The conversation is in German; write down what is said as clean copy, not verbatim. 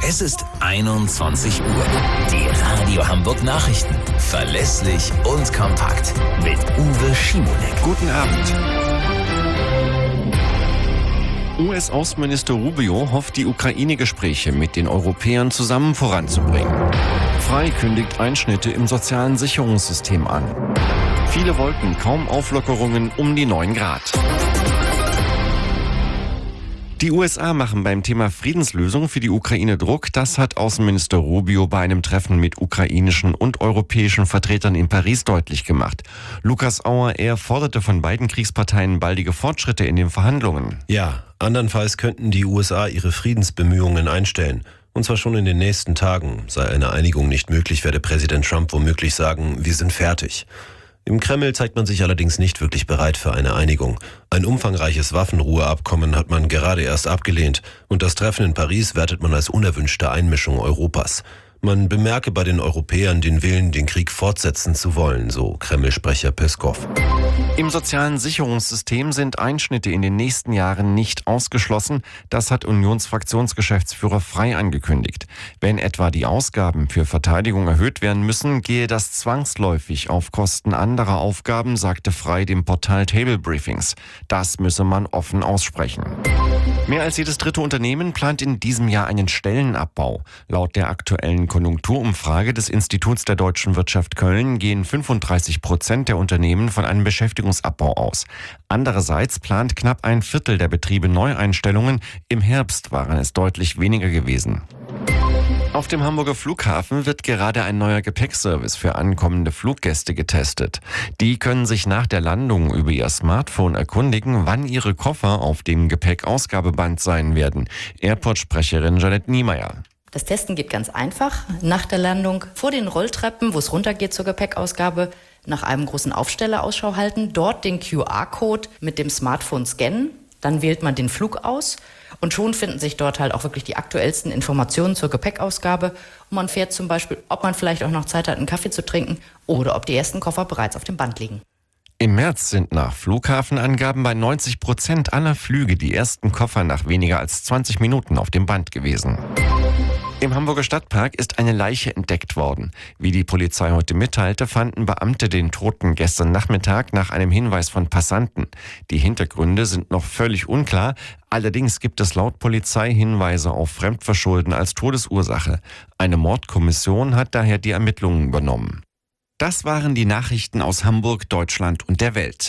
Es ist 21 Uhr. Die Radio Hamburg Nachrichten. Verlässlich und kompakt. Mit Uwe Schimonek. Guten Abend. US-Außenminister Rubio hofft, die Ukraine-Gespräche mit den Europäern zusammen voranzubringen. Frei kündigt Einschnitte im sozialen Sicherungssystem an. Viele Wolken, kaum Auflockerungen um die 9 Grad. Die USA machen beim Thema Friedenslösung für die Ukraine Druck. Das hat Außenminister Rubio bei einem Treffen mit ukrainischen und europäischen Vertretern in Paris deutlich gemacht. Lukas Auer, er forderte von beiden Kriegsparteien baldige Fortschritte in den Verhandlungen. Ja, andernfalls könnten die USA ihre Friedensbemühungen einstellen. Und zwar schon in den nächsten Tagen. Sei eine Einigung nicht möglich, werde Präsident Trump womöglich sagen, wir sind fertig. Im Kreml zeigt man sich allerdings nicht wirklich bereit für eine Einigung. Ein umfangreiches Waffenruheabkommen hat man gerade erst abgelehnt und das Treffen in Paris wertet man als unerwünschte Einmischung Europas. Man bemerke bei den Europäern den Willen, den Krieg fortsetzen zu wollen, so Kreml-Sprecher Peskov. Im sozialen Sicherungssystem sind Einschnitte in den nächsten Jahren nicht ausgeschlossen. Das hat Unionsfraktionsgeschäftsführer Frei angekündigt. Wenn etwa die Ausgaben für Verteidigung erhöht werden müssen, gehe das zwangsläufig auf Kosten anderer Aufgaben, sagte Frei dem Portal Table Briefings. Das müsse man offen aussprechen. Mehr als jedes dritte Unternehmen plant in diesem Jahr einen Stellenabbau. Laut der aktuellen Konjunkturumfrage des Instituts der deutschen Wirtschaft Köln gehen 35% der Unternehmen von einem Beschäftigungsabbau aus. Andererseits plant knapp ein Viertel der Betriebe Neueinstellungen. Im Herbst waren es deutlich weniger gewesen. Auf dem Hamburger Flughafen wird gerade ein neuer Gepäckservice für ankommende Fluggäste getestet. Die können sich nach der Landung über ihr Smartphone erkundigen, wann ihre Koffer auf dem Gepäckausgabeband sein werden. Airport-Sprecherin Janette Niemeyer. Das Testen geht ganz einfach. Nach der Landung vor den Rolltreppen, wo es runtergeht zur Gepäckausgabe, nach einem großen Aufsteller Ausschau halten, dort den QR-Code mit dem Smartphone scannen, dann wählt man den Flug aus und schon finden sich dort halt auch wirklich die aktuellsten Informationen zur Gepäckausgabe und man fährt zum Beispiel, ob man vielleicht auch noch Zeit hat, einen Kaffee zu trinken oder ob die ersten Koffer bereits auf dem Band liegen. Im März sind nach Flughafenangaben bei 90% aller Flüge die ersten Koffer nach weniger als 20 Minuten auf dem Band gewesen. Im Hamburger Stadtpark ist eine Leiche entdeckt worden. Wie die Polizei heute mitteilte, fanden Beamte den Toten gestern Nachmittag nach einem Hinweis von Passanten. Die Hintergründe sind noch völlig unklar. Allerdings gibt es laut Polizei Hinweise auf Fremdverschulden als Todesursache. Eine Mordkommission hat daher die Ermittlungen übernommen. Das waren die Nachrichten aus Hamburg, Deutschland und der Welt.